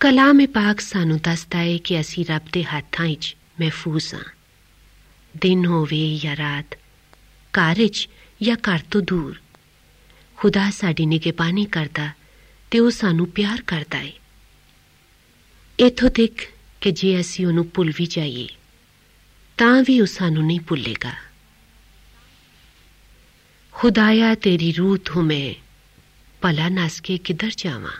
कलाम पाक सानू दसदा है कि असी रब दे हत्थां विच महफूज हां। दिन होवे या रात, घर विच या घर तो दूर, खुदा साडी निगहबानी करदा ते ओह सानू प्यार करदा है। इत्थों तक कि जे असी ओहनू भुल भी जाइए तां भी ओह सानू नहीं भुल्लेगा। खुदाया तेरी रूह तो मैं भला नस के किधर जावां।